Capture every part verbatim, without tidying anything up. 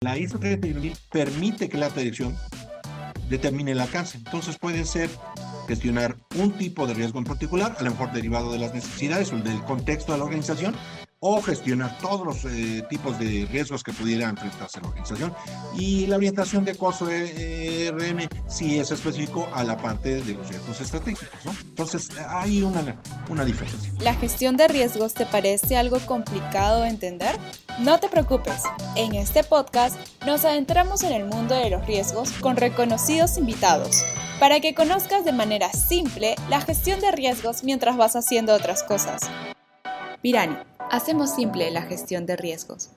La I S O treinta y uno mil permite que la alta dirección determine el alcance. Entonces puede ser gestionar un tipo de riesgo en particular, a lo mejor derivado de las necesidades o del contexto de la organización, o gestionar todos los eh, tipos de riesgos que pudiera enfrentarse la organización. Y la orientación de costo de R M sí es específico a la parte de los riesgos estratégicos, ¿no? Entonces hay una, una diferencia. ¿La gestión de riesgos te parece algo complicado de entender? No te preocupes, en este podcast nos adentramos en el mundo de los riesgos con reconocidos invitados, para que conozcas de manera simple la gestión de riesgos mientras vas haciendo otras cosas. Pirani, hacemos simple la gestión de riesgos.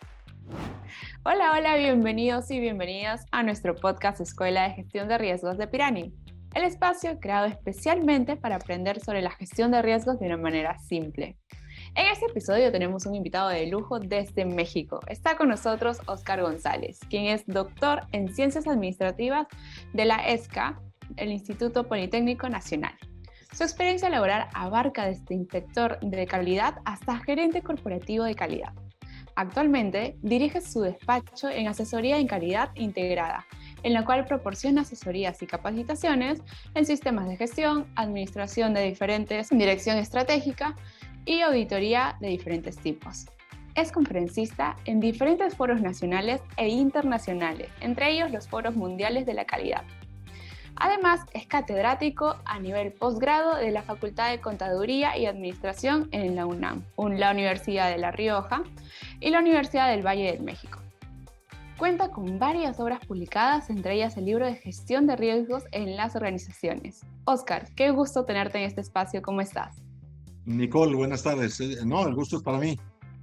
Hola, hola, bienvenidos y bienvenidas a nuestro podcast Escuela de Gestión de Riesgos de Pirani, el espacio creado especialmente para aprender sobre la gestión de riesgos de una manera simple. En este episodio tenemos un invitado de lujo desde México. Está con nosotros Óscar González, quien es doctor en Ciencias Administrativas de la E S C A, el Instituto Politécnico Nacional. Su experiencia laboral abarca desde inspector de calidad hasta gerente corporativo de calidad. Actualmente dirige su despacho en asesoría en calidad integrada, en la cual proporciona asesorías y capacitaciones en sistemas de gestión, administración de diferentes, dirección estratégica y auditoría de diferentes tipos. Es conferencista en diferentes foros nacionales e internacionales, entre ellos los foros mundiales de la calidad. Además, es catedrático a nivel posgrado de la Facultad de Contaduría y Administración en la UNAM, la Universidad de La Rioja y la Universidad del Valle de México. Cuenta con varias obras publicadas, entre ellas el libro de Gestión de Riesgos en las Organizaciones. Óscar, qué gusto tenerte en este espacio, ¿cómo estás? Nicole, buenas tardes. No, el gusto es para mí.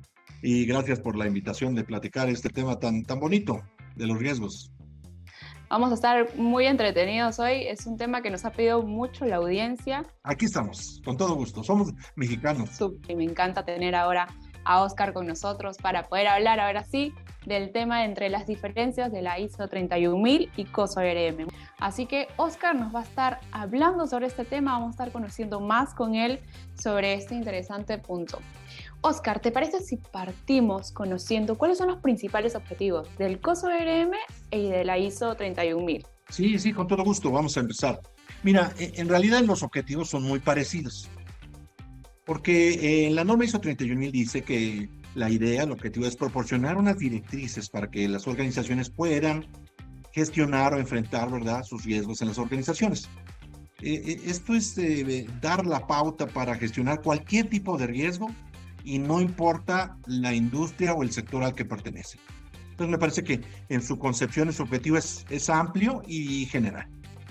Y gracias por la invitación de platicar este tema tan, tan bonito de los riesgos. Vamos a estar muy entretenidos hoy. Es un tema que nos ha pedido mucho la audiencia. Aquí estamos, con todo gusto. Somos mexicanos. Y me encanta tener ahora a Óscar con nosotros para poder hablar ahora sí del tema entre las diferencias de la I S O treinta y un mil y COSO R M. Así que Óscar nos va a estar hablando sobre este tema, vamos a estar conociendo más con él sobre este interesante punto. Óscar, ¿te parece si partimos conociendo cuáles son los principales objetivos del COSO R M y de la I S O treinta y un mil? Sí, sí, con todo gusto, vamos a empezar. Mira, en realidad los objetivos son muy parecidos, porque eh, la norma I S O treinta y un mil dice que la idea, el objetivo es proporcionar unas directrices para que las organizaciones puedan gestionar o enfrentar, ¿verdad?, sus riesgos en las organizaciones. Eh, esto es eh, dar la pauta para gestionar cualquier tipo de riesgo y no importa la industria o el sector al que pertenece. Entonces me parece que en su concepción, su objetivo es, es amplio y general.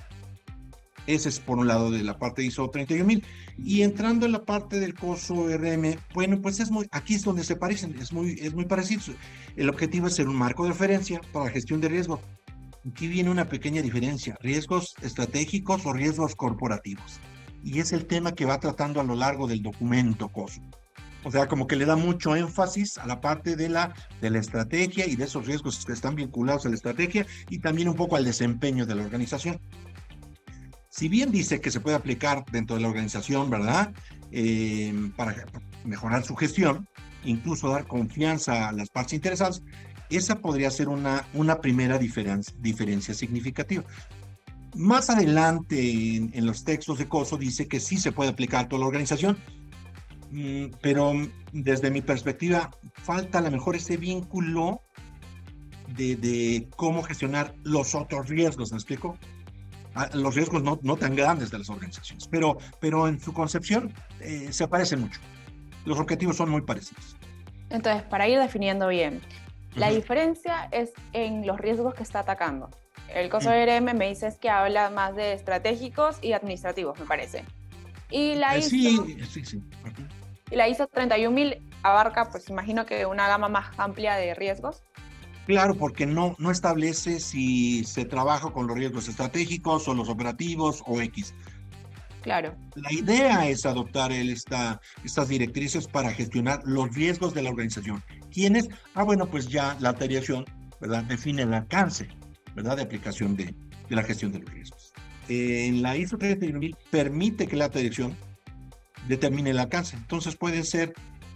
Ese es por un lado de la parte de I S O treinta y un mil. Y entrando en la parte del COSO R M, bueno, pues es muy, aquí es donde se parecen, es muy, es muy parecido. El objetivo es ser un marco de referencia para la gestión de riesgo. Aquí viene una pequeña diferencia, riesgos estratégicos o riesgos corporativos. Y es el tema que va tratando a lo largo del documento COSO. O sea, como que le da mucho énfasis a la parte de la, de la estrategia y de esos riesgos que están vinculados a la estrategia y también un poco al desempeño de la organización. Si bien dice que se puede aplicar dentro de la organización, ¿verdad?, eh, para mejorar su gestión, incluso dar confianza a las partes interesadas, esa podría ser una, una primera diferencia, diferencia significativa. Más adelante en, en los textos de COSO dice que sí se puede aplicar a toda la organización, mmm, pero desde mi perspectiva falta a lo mejor ese vínculo de, de cómo gestionar los otros riesgos, ¿me explico? Los riesgos no, no tan grandes de las organizaciones, pero, pero en su concepción eh, se parecen mucho. Los objetivos son muy parecidos. Entonces, para ir definiendo bien, la uh-huh. diferencia es en los riesgos que está atacando. El COSO R M me dices que habla más de estratégicos y administrativos, me parece. Y la eh, I S O, sí, sí, sí. Uh-huh. Y la I S O treinta y un mil abarca, pues imagino que una gama más amplia de riesgos. Claro, porque no, no establece si se trabaja con los riesgos estratégicos o los operativos o X. Claro. La idea es adoptar el, esta, estas directrices para gestionar los riesgos de la organización. ¿Quiénes? Ah, bueno, pues ya la alta dirección, ¿verdad?, define el alcance, ¿verdad?, de aplicación de, de la gestión de los riesgos. Eh, en la I S O treinta y un mil permite que la alta dirección determine el alcance. Entonces puede ser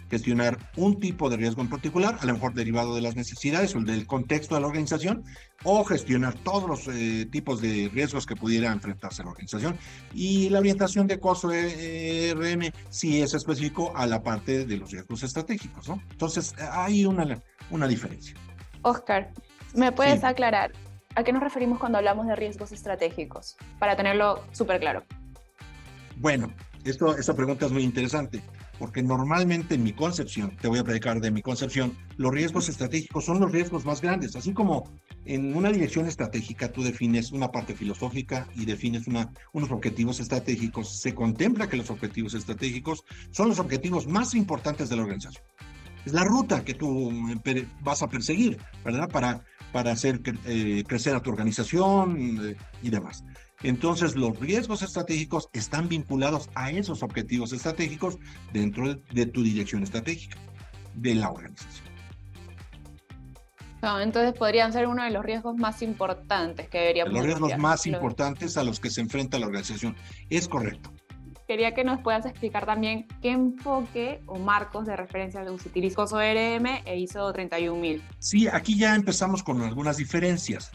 gestionar un tipo de riesgo en particular, a lo mejor derivado de las necesidades o del contexto de la organización, o gestionar todos los eh, tipos de riesgos que pudiera enfrentarse la organización. Y la orientación de costo E R M sí es específico a la parte de los riesgos estratégicos, ¿no? Entonces, hay una, una diferencia. Oscar, ¿me puedes Sí. aclarar a qué nos referimos cuando hablamos de riesgos estratégicos? Para tenerlo súper claro. Bueno, esto, esta pregunta es muy interesante, porque normalmente en mi concepción, te voy a platicar de mi concepción, los riesgos estratégicos son los riesgos más grandes, así como en una dirección estratégica tú defines una parte filosófica y defines una, unos objetivos estratégicos, se contempla que los objetivos estratégicos son los objetivos más importantes de la organización. Es la ruta que tú vas a perseguir, ¿verdad? Para, para hacer eh, crecer a tu organización eh, y demás. Entonces, los riesgos estratégicos están vinculados a esos objetivos estratégicos dentro de, de tu dirección estratégica de la organización. No, entonces podrían ser uno de los riesgos más importantes que deberíamos Los riesgos negociar. más Lo- importantes a los que se enfrenta la organización. Es correcto. Quería que nos puedas explicar también qué enfoque o marcos de referencia se utilizó I S O E R M e I S O treinta y un mil. Sí, aquí ya empezamos con algunas diferencias,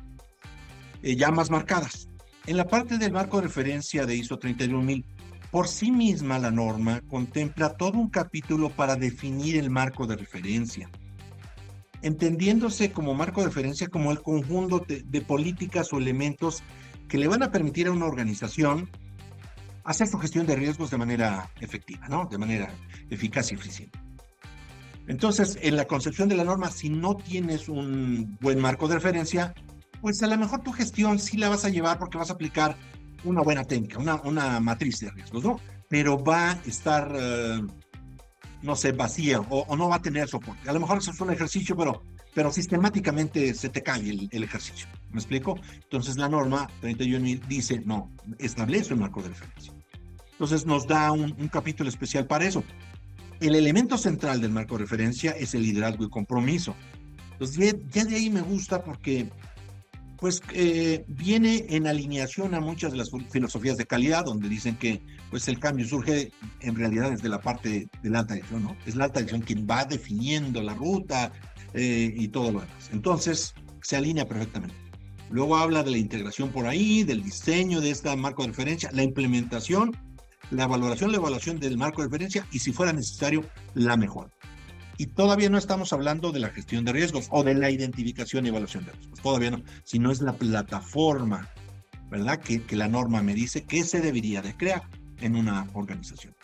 eh, ya más marcadas. En la parte del marco de referencia de I S O treinta y un mil, por sí misma la norma contempla todo un capítulo para definir el marco de referencia, entendiéndose como marco de referencia como el conjunto de, de políticas o elementos que le van a permitir a una organización hacer su gestión de riesgos de manera efectiva, ¿no? De manera eficaz y eficiente. Entonces, en la concepción de la norma, si no tienes un buen marco de referencia, pues a lo mejor tu gestión sí la vas a llevar porque vas a aplicar una buena técnica, una, una matriz de riesgos, ¿no? Pero va a estar, eh, no sé, vacía o, o no va a tener soporte. A lo mejor eso es un ejercicio, pero, pero sistemáticamente se te cae el, el ejercicio. ¿Me explico? Entonces la norma treinta y un mil dice, no, establece un marco de referencia. Entonces nos da un, un capítulo especial para eso. El elemento central del marco de referencia es el liderazgo y compromiso. Entonces ya, ya de ahí me gusta porque pues eh, viene en alineación a muchas de las filosofías de calidad, donde dicen que pues el cambio surge en realidad desde la parte de la alta dirección, ¿no? Es la alta dirección quien va definiendo la ruta eh, y todo lo demás. Entonces se alinea perfectamente. Luego habla de la integración por ahí, del diseño de este marco de referencia, la implementación, la valoración, la evaluación del marco de referencia y si fuera necesario, la mejora. Y todavía no estamos hablando de la gestión de riesgos o de la identificación y evaluación de riesgos. Todavía no, sino es la plataforma, ¿verdad? Que, que la norma me dice que se debería de crear en una organización.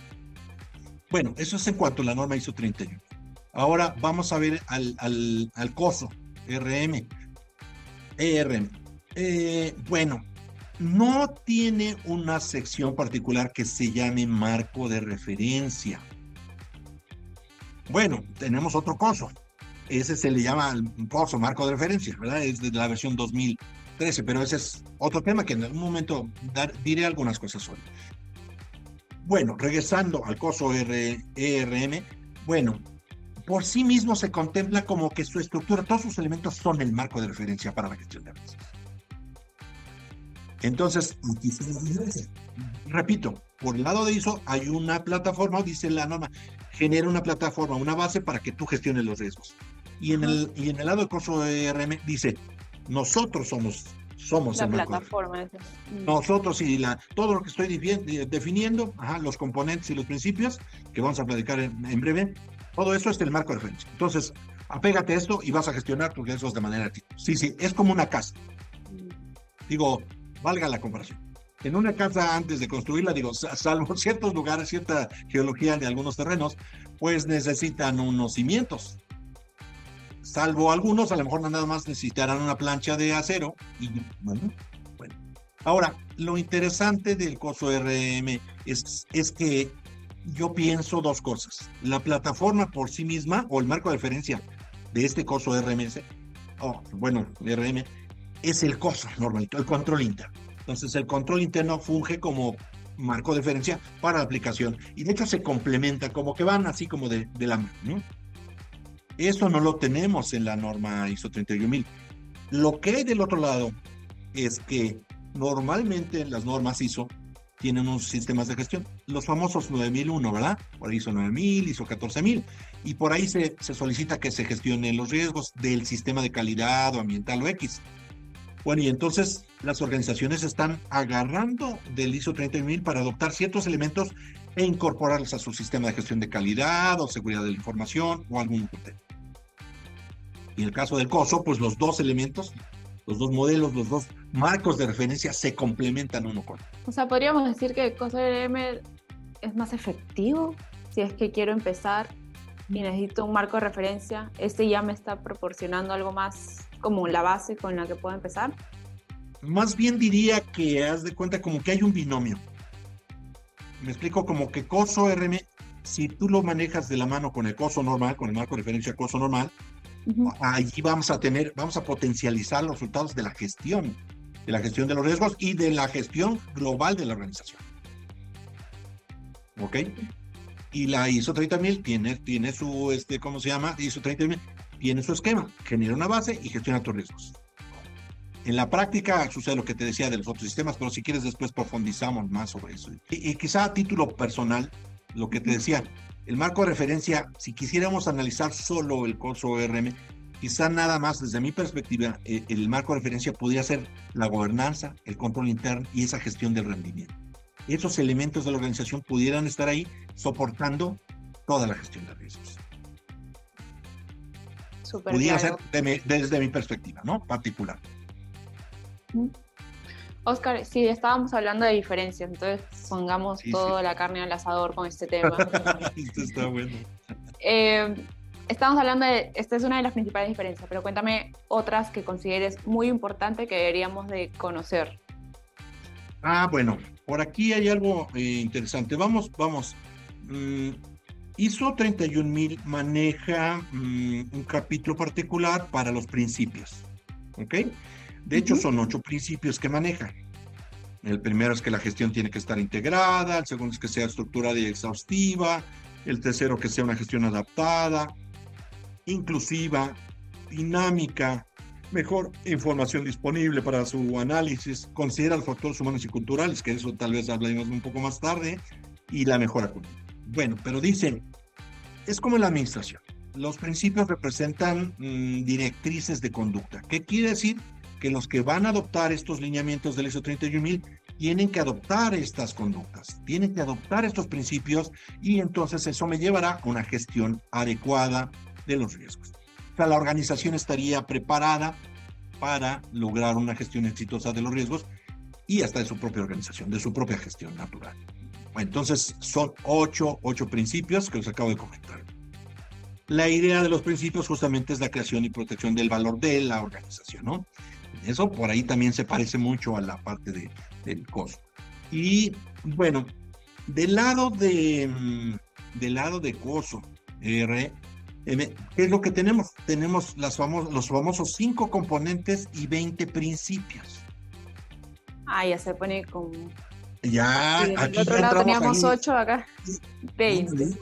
Bueno, eso es en cuanto a la norma I S O treinta y uno. Ahora vamos a ver al, al, al COSO, R M, E R M. Eh, bueno, no tiene una sección particular que se llame marco de referencia. Bueno, tenemos otro COSO. Ese se le llama el COSO, marco de referencia, ¿verdad? Es de la versión dos mil trece, pero ese es otro tema que en algún momento dar, diré algunas cosas sobre. Bueno, regresando al COSO E R M, bueno, por sí mismo se contempla como que su estructura, todos sus elementos son el marco de referencia para la gestión de riesgos. Entonces, aquí se nos diferencia. Repito, por el lado de I S O hay una plataforma, dice la norma, genera una plataforma, una base para que tú gestiones los riesgos. Y en el, y en el lado del COSO E R M dice, nosotros somos, somos La el marco de plataforma. esa. nosotros y la, todo lo que estoy definiendo, ajá, los componentes y los principios, que vamos a platicar en, en breve, todo eso es el marco de referencia. Entonces, apégate a esto y vas a gestionar tus riesgos de manera activa. Sí, sí, es como una casa. Digo, valga la comparación. En una casa, antes de construirla, digo, salvo ciertos lugares, cierta geología de algunos terrenos, pues necesitan unos cimientos. Salvo algunos, a lo mejor nada más necesitarán una plancha de acero. Y bueno, bueno. Ahora, lo interesante del COSO R M es, es que yo pienso dos cosas. La plataforma por sí misma, o el marco de referencia de este COSO R M S, oh, bueno, R M, es el COSO normalito, el control interno. Entonces, el control interno funge como marco de referencia para la aplicación. Y de hecho se complementa, como que van así como de, de la mano, ¿no? Eso no lo tenemos en la norma I S O treinta y un mil. Lo que hay del otro lado es que normalmente en las normas I S O tienen unos sistemas de gestión, los famosos nueve mil uno, ¿verdad? Por ahí son nueve mil, I S O catorce mil, y por ahí se, se solicita que se gestionen los riesgos del sistema de calidad o ambiental o X. Bueno, y entonces las organizaciones están agarrando del I S O treinta y uno mil para adoptar ciertos elementos e incorporarlos a su sistema de gestión de calidad o seguridad de la información o algún criterio. Y en el caso del C O S O, pues los dos elementos, los dos modelos, los dos marcos de referencia se complementan uno con otro. O sea, podríamos decir que C O S O R M es más efectivo si es que quiero empezar y necesito un marco de referencia. Este ya me está proporcionando algo más como la base con la que puedo empezar. Más bien diría que haz de cuenta como que hay un binomio. Me explico, como que C O S O R M, si tú lo manejas de la mano con el C O S O normal, con el marco de referencia C O S O normal, uh-huh. allí vamos a tener, vamos a potencializar los resultados de la gestión, de la gestión de los riesgos y de la gestión global de la organización. ¿Ok? Y la I S O treinta mil tiene, tiene su, este, ¿cómo se llama? I S O treinta mil tiene su esquema, genera una base y gestiona tus riesgos. En la práctica sucede lo que te decía de los otros sistemas, pero si quieres después profundizamos más sobre eso. Y, y quizá a título personal, lo que te decía, el marco de referencia, si quisiéramos analizar solo el C O S O R M, quizá nada más desde mi perspectiva, eh, el marco de referencia podría ser la gobernanza, el control interno y esa gestión del rendimiento. Esos elementos de la organización pudieran estar ahí soportando toda la gestión de riesgos. Súper Pudiera claro. ser de mi, desde mi perspectiva, ¿no? Particular. Oscar, sí, estábamos hablando de diferencias, entonces pongamos sí, toda sí. la carne al asador con este tema. Esto está bueno. Eh, estamos hablando de, esta es una de las principales diferencias, pero cuéntame otras que consideres muy importantes que deberíamos de conocer. Ah, bueno, por aquí hay algo eh, interesante. Vamos, vamos. Mm, I S O treinta y un mil maneja mm, un capítulo particular para los principios, ¿ok? De hecho, son ocho principios que maneja. El primero es que la gestión tiene que estar integrada, el segundo es que sea estructurada y exhaustiva, el tercero que sea una gestión adaptada, inclusiva, dinámica, mejor información disponible para su análisis, considera los factores humanos y culturales, que eso tal vez hablaremos un poco más tarde, y la mejora continua. Bueno, pero dicen, es como en la administración. Los principios representan mmm, directrices de conducta. ¿Qué quiere decir? Que los que van a adoptar estos lineamientos del I S O treinta y un mil tienen que adoptar estas conductas, tienen que adoptar estos principios y entonces eso me llevará a una gestión adecuada de los riesgos. O sea, la organización estaría preparada para lograr una gestión exitosa de los riesgos y hasta de su propia organización, de su propia gestión natural. Bueno, entonces son ocho, ocho principios que os acabo de comentar. La idea de los principios justamente es la creación y protección del valor de la organización, ¿no? Eso por ahí también se parece mucho a la parte de, del C O S O. Y bueno, del lado de, del lado de C O S O R M, ¿qué es lo que tenemos? Tenemos las famos, los famosos cinco componentes y veinte principios. Ah, ya se pone como... Ya, sí, aquí del otro ya lado teníamos ahí. ocho, acá veinte.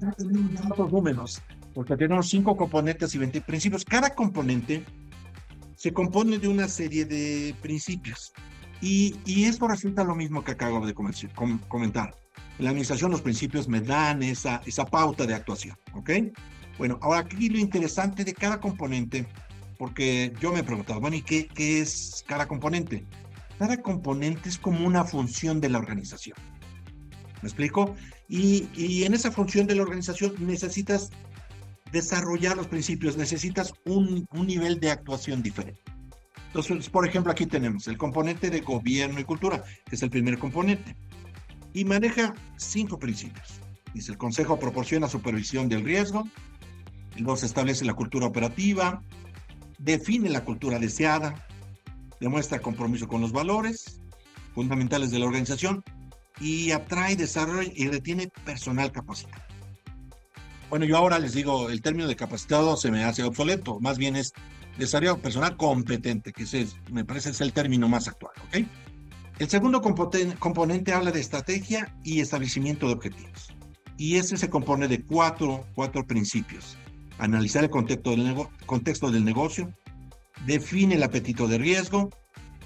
Los números, porque tenemos cinco componentes y veinte principios. Cada componente se compone de una serie de principios. Y, y esto resulta lo mismo que acabo de comentar. En la administración los principios me dan esa, esa pauta de actuación, ¿ok? Bueno, ahora aquí lo interesante de cada componente, porque yo me he preguntado, bueno, ¿y qué, qué es cada componente? Cada componente es como una función de la organización. ¿Me explico? Y, y en esa función de la organización necesitas desarrollar los principios, necesitas un, un nivel de actuación diferente. Entonces, por ejemplo, aquí tenemos el componente de gobierno y cultura, que es el primer componente, y maneja cinco principios. Dice, el consejo proporciona supervisión del riesgo, el dos establece la cultura operativa, define la cultura deseada, demuestra compromiso con los valores fundamentales de la organización y atrae, desarrolla y retiene personal capacitado. Bueno, yo ahora les digo, el término de capacitado se me hace obsoleto, más bien es desarrollo personal competente, que ese es, me parece es el término más actual, ¿ok? El segundo componente, componente habla de estrategia y establecimiento de objetivos. Y ese se compone de cuatro, cuatro principios. Analizar el contexto del, nego- contexto del negocio, define el apetito de riesgo,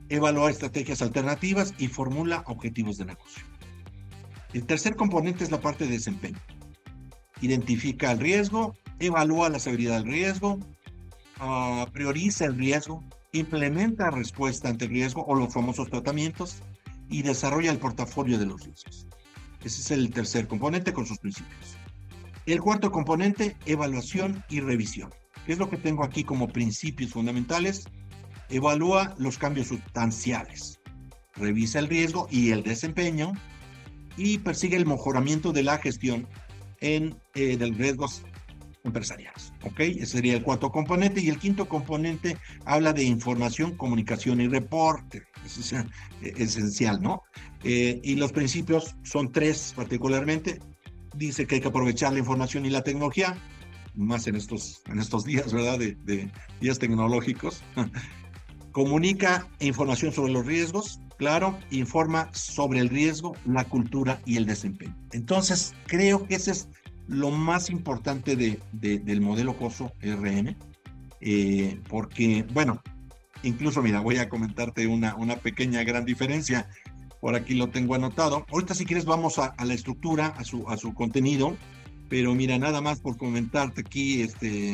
evalúa estrategias alternativas y formula objetivos de negocio. El tercer componente es la parte de desempeño. Identifica el riesgo, evalúa la severidad del riesgo, uh, prioriza el riesgo, implementa respuesta ante el riesgo o los famosos tratamientos y desarrolla el portafolio de los riesgos. Ese es el tercer componente con sus principios. El cuarto componente, evaluación y revisión. ¿Qué es lo que tengo aquí como principios fundamentales? Evalúa los cambios sustanciales, revisa el riesgo y el desempeño y persigue el mejoramiento de la gestión en eh, de los riesgos empresariales. ¿Ok? Ese sería el cuarto componente. Y el quinto componente habla de información, comunicación y reporte. Eso es eh, esencial, ¿no? Eh, y los principios son tres particularmente. Dice que hay que aprovechar la información y la tecnología, más en estos, en estos días, ¿verdad? De, de días tecnológicos. Comunica información sobre los riesgos, claro, informa sobre el riesgo, la cultura y el desempeño. Entonces, creo que ese es lo más importante de, de, del modelo COSO R M, eh, porque, bueno, incluso, mira, voy a comentarte una, una pequeña gran diferencia. Por aquí lo tengo anotado. Ahorita, si quieres, vamos a, a la estructura, a su, a su contenido, pero mira, nada más por comentarte aquí, este,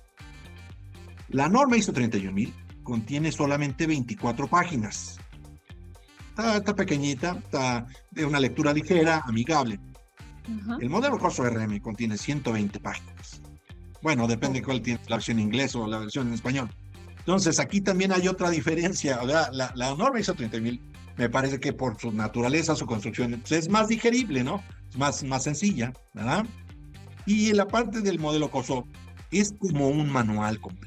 la norma ISO treinta y un mil contiene solamente veinticuatro páginas. Está, está pequeñita, está de una lectura ligera, amigable. Uh-huh. El modelo COSO R M contiene ciento veinte páginas. Bueno, depende de cuál tienes, la versión en inglés o la versión en español. Entonces, aquí también hay otra diferencia. ¿Verdad? La, la norma ISO treinta y un mil, me parece que por su naturaleza, su construcción, pues es más digerible, ¿no? Es más, más sencilla, ¿verdad? Y en la parte del modelo COSO es como un manual completo.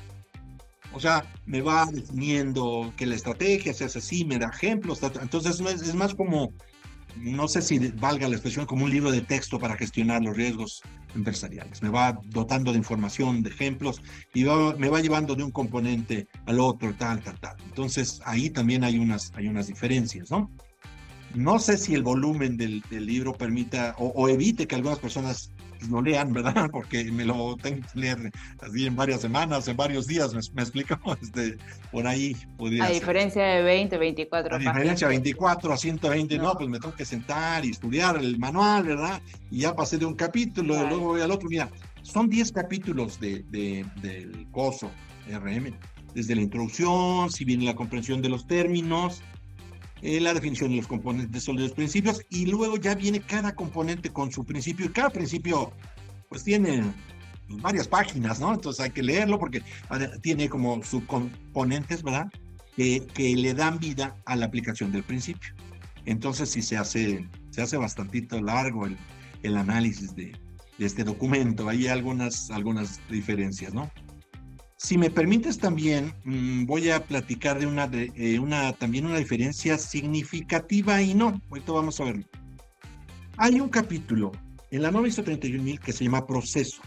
O sea, me va definiendo que la estrategia se hace así, me da ejemplos. Entonces es, es más como, no sé si valga la expresión, como un libro de texto para gestionar los riesgos empresariales. Me va dotando de información, de ejemplos, y va, me va llevando de un componente al otro, tal, tal, tal. Entonces ahí también hay unas, hay unas diferencias, ¿no? No sé si el volumen del, del libro permita o, o evite que algunas personas no lean, ¿verdad? Porque me lo tengo que leer así en varias semanas, en varios días, me, me explico, este, por ahí podría A ser. diferencia de veinte, veinticuatro A diferencia de veinticuatro a ciento veinte, no. no, pues me tengo que sentar y estudiar el manual, ¿verdad? Y ya pasé de un capítulo, claro. Luego voy al otro. Mira, son diez capítulos de, de, del COSO R M, desde la introducción, si viene la comprensión de los términos, Eh, la definición de los componentes de los principios, y luego ya viene cada componente con su principio, y cada principio pues tiene varias páginas, ¿no? Entonces hay que leerlo porque tiene como subcomponentes, ¿verdad? Que, que le dan vida a la aplicación del principio. Entonces sí se hace, se hace bastantito largo el, el análisis de, de este documento. Hay algunas, algunas diferencias, ¿no? Si me permites también, mmm, voy a platicar de una, de, eh, una, también una diferencia significativa y no, ahorita vamos a verlo. Hay un capítulo en la norma ISO treinta y un mil que se llama proceso.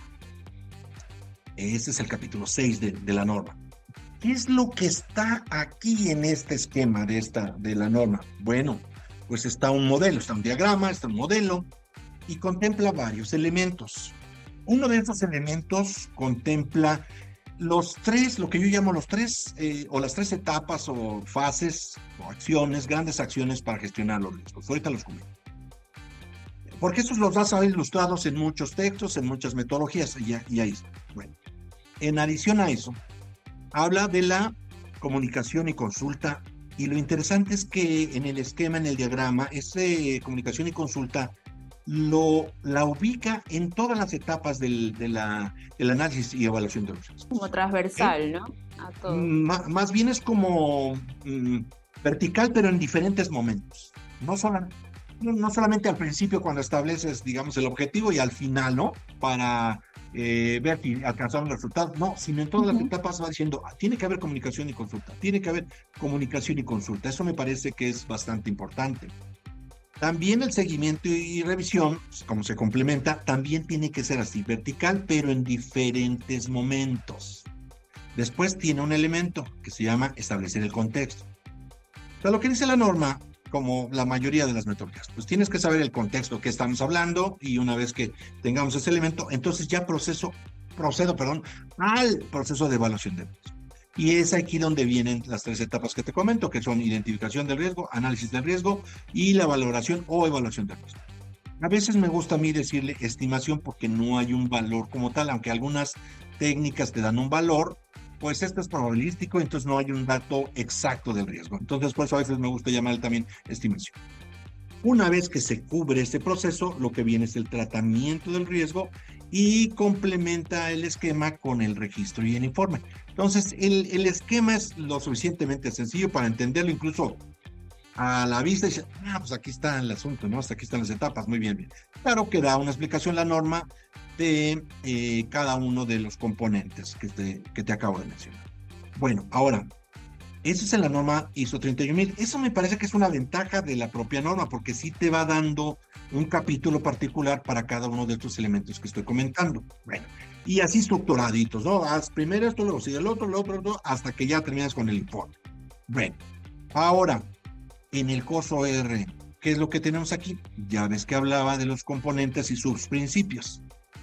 Ese es el capítulo seis de, de la norma. ¿Qué es lo que está aquí en este esquema de, esta, de la norma? Bueno, pues está un modelo, está un diagrama, está un modelo y contempla varios elementos. Uno de esos elementos contempla los tres, lo que yo llamo los tres, eh, o las tres etapas o fases o acciones, grandes acciones para gestionar los riesgos. Ahorita los comento. Porque esos los vas a ver ilustrados en muchos textos, en muchas metodologías, y, y ahí está. Bueno, en adición a eso, habla de la comunicación y consulta, y lo interesante es que en el esquema, en el diagrama, ese comunicación y consulta lo, la ubica en todas las etapas del, de la, del análisis y evaluación de los riesgos. Como transversal, ¿eh? ¿No? A todo. Más, más bien es como mm, vertical, pero en diferentes momentos. No, sola, no, no solamente al principio cuando estableces, digamos, el objetivo y al final, ¿no? Para eh, ver si alcanzamos los resultados. No, sino en todas uh-huh. las etapas va diciendo, ah, tiene que haber comunicación y consulta. Tiene que haber comunicación y consulta. Eso me parece que es bastante importante. También el seguimiento y revisión, como se complementa, también tiene que ser así, vertical, pero en diferentes momentos. Después tiene un elemento que se llama establecer el contexto. O sea, lo que dice la norma, como la mayoría de las metodologías, pues tienes que saber el contexto que estamos hablando, y una vez que tengamos ese elemento, entonces ya proceso, procedo perdón, al proceso de evaluación de riesgo. Y es aquí donde vienen las tres etapas que te comento, que son identificación del riesgo, análisis del riesgo y la valoración o evaluación del riesgo. A veces me gusta a mí decirle estimación porque no hay un valor como tal, aunque algunas técnicas te dan un valor, pues esto es probabilístico, entonces no hay un dato exacto del riesgo. Entonces, por eso a veces me gusta llamar también estimación. Una vez que se cubre este proceso, lo que viene es el tratamiento del riesgo y complementa el esquema con el registro y el informe. Entonces, el, el esquema es lo suficientemente sencillo para entenderlo incluso a la vista y dice, ah, pues aquí está el asunto, ¿no? Hasta aquí están las etapas, muy bien, bien. Claro que da una explicación la norma de eh, cada uno de los componentes que te, que te acabo de mencionar. Bueno, ahora, eso es en la norma I S O treinta y un mil. Eso me parece que es una ventaja de la propia norma, porque sí te va dando un capítulo particular para cada uno de estos elementos que estoy comentando. Bueno, y así estructuraditos, ¿no? Haz primero esto, luego sigue el otro, el otro, el otro, hasta que ya terminas con el informe. Bueno, ahora, en el COSO R, ¿qué es lo que tenemos aquí? Ya ves que hablaba de los componentes y sus principios.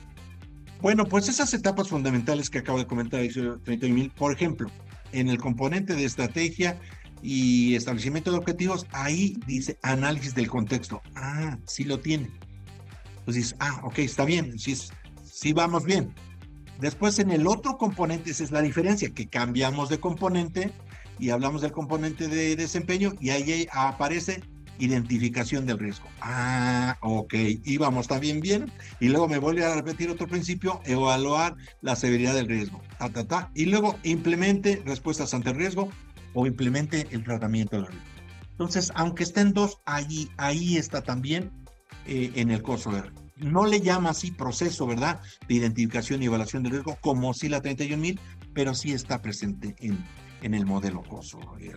Bueno, pues esas etapas fundamentales que acabo de comentar, I S O treinta y un mil, por ejemplo, en el componente de estrategia y establecimiento de objetivos, ahí dice análisis del contexto. Ah, sí lo tiene. Entonces, ah, ok, está bien, sí, sí vamos bien. Después en el otro componente, esa es la diferencia, que cambiamos de componente y hablamos del componente de desempeño y ahí aparece identificación del riesgo. Ah, ok, íbamos también bien. Y luego me vuelve a repetir otro principio, evaluar la severidad del riesgo. Ta, ta, ta. Y luego implemente respuestas ante el riesgo o implemente el tratamiento del riesgo. Entonces, aunque estén dos, allí, ahí está también eh, en el COSO R. No le llama así proceso, ¿verdad? De identificación y evaluación del riesgo, como sí la treinta y un mil, pero sí está presente en, en el modelo COSO R.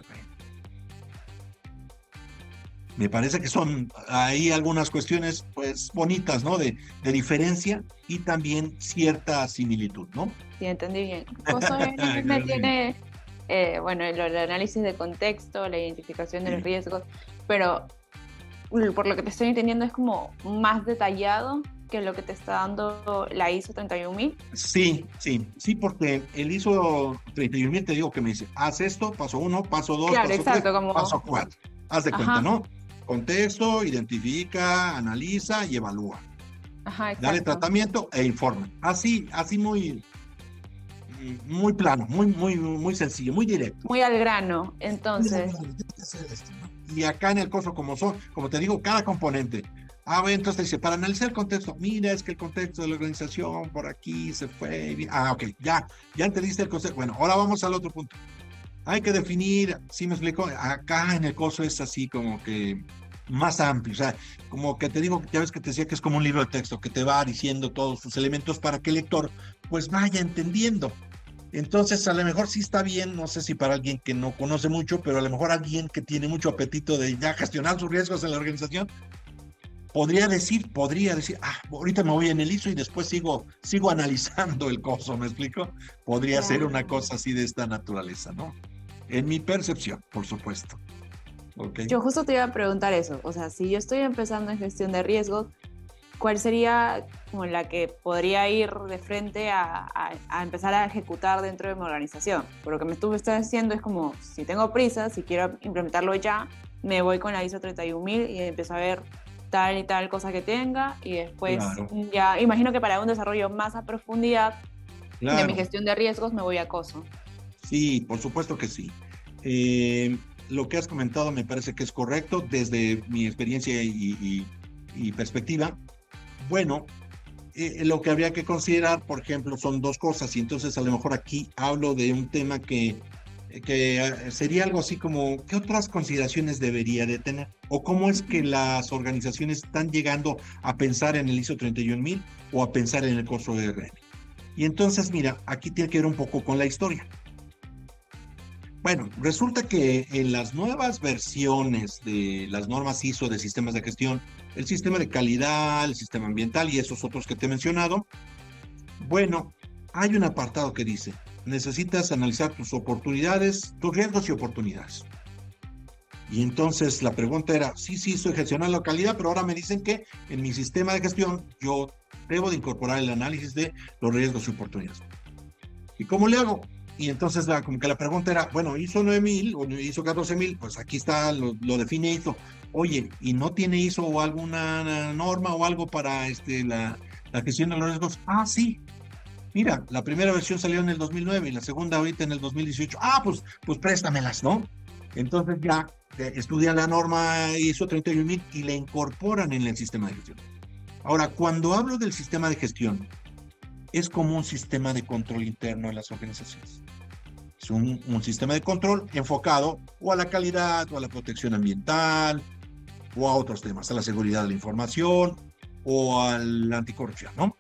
Me parece que son ahí algunas cuestiones, pues, bonitas, ¿no? De, de diferencia y también cierta similitud, ¿no? Sí, entendí bien. COSO R tiene, eh, bueno, el, el análisis de contexto, la identificación de sí. los riesgos, pero por lo que te estoy entendiendo es como más detallado que lo que te está dando la I S O treinta y un mil. Sí, sí, sí, porque el I S O treinta y un mil te digo que me dice, haz esto, paso uno, paso dos, claro, paso exacto, tres, como... paso cuatro. Haz de Ajá. cuenta, ¿no? Contexto, identifica, analiza y evalúa. Ajá, exacto. Dale tratamiento e informa. Así, así muy, muy plano, muy, muy, muy sencillo, muy directo. Muy al grano, entonces. Y acá en el COSO, como son, como te digo, cada componente. Ah, bueno, entonces te dice, para analizar el contexto, mira, es que el contexto de la organización por aquí se fue. Ah, ok, ya, ya entendiste el concepto. Bueno, ahora vamos al otro punto. Hay que definir, ¿sí me explico? Acá en el COSO es así como que más amplio, o sea, como que te digo, ya ves que te decía que es como un libro de texto que te va diciendo todos sus elementos para que el lector pues vaya entendiendo. Entonces, a lo mejor sí está bien, no sé si para alguien que no conoce mucho, pero a lo mejor alguien que tiene mucho apetito de ya gestionar sus riesgos en la organización, podría decir, podría decir, ah, ahorita me voy en el I S O y después sigo, sigo analizando el COSO, ¿me explico? Podría claro. ser una cosa así de esta naturaleza, ¿no? En mi percepción, por supuesto. Okay. Yo justo te iba a preguntar eso, o sea, si yo estoy empezando en gestión de riesgos, ¿cuál sería como la que podría ir de frente a, a, a empezar a ejecutar dentro de mi organización? Por lo que me estuve diciendo es como, si tengo prisa, si quiero implementarlo ya, me voy con la I S O treinta y un mil y empiezo a ver tal y tal cosa que tenga y después claro. ya, imagino que para un desarrollo más a profundidad claro. de mi gestión de riesgos me voy a COSO. Sí, por supuesto que sí. Eh, lo que has comentado me parece que es correcto desde mi experiencia y, y, y perspectiva. Bueno, eh, lo que habría que considerar, por ejemplo, son dos cosas y entonces a lo mejor aquí hablo de un tema que, que sería algo así como, ¿qué otras consideraciones debería de tener? ¿O cómo es que las organizaciones están llegando a pensar en el I S O treinta y un mil o a pensar en el COSO R? Y entonces, mira, aquí tiene que ver un poco con la historia. Bueno, resulta que en las nuevas versiones de las normas I S O de sistemas de gestión, el sistema de calidad, el sistema ambiental y esos otros que te he mencionado, bueno, hay un apartado que dice, necesitas analizar tus oportunidades, tus riesgos y oportunidades. Y entonces la pregunta era, sí, sí, estoy gestionando la calidad, pero ahora me dicen que en mi sistema de gestión yo debo de incorporar el análisis de los riesgos y oportunidades. ¿Y cómo le hago? y entonces la, como que la pregunta era, bueno, ISO nueve mil o ISO catorce mil, pues aquí está, lo, lo define ISO. Oye, ¿y no tiene ISO o alguna norma o algo para este, la, la gestión de los riesgos? Ah, sí. Mira, la primera versión salió en el dos mil nueve y la segunda ahorita en el dos mil dieciocho. Ah, pues, pues préstamelas, ¿no? Entonces ya eh, estudian la norma ISO treinta y un mil y la incorporan en el sistema de gestión. Ahora, cuando hablo del sistema de gestión, es como un sistema de control interno en las organizaciones. Es un, un sistema de control enfocado o a la calidad, o a la protección ambiental, o a otros temas, a la seguridad de la información, o a la anticorrupción, ¿no?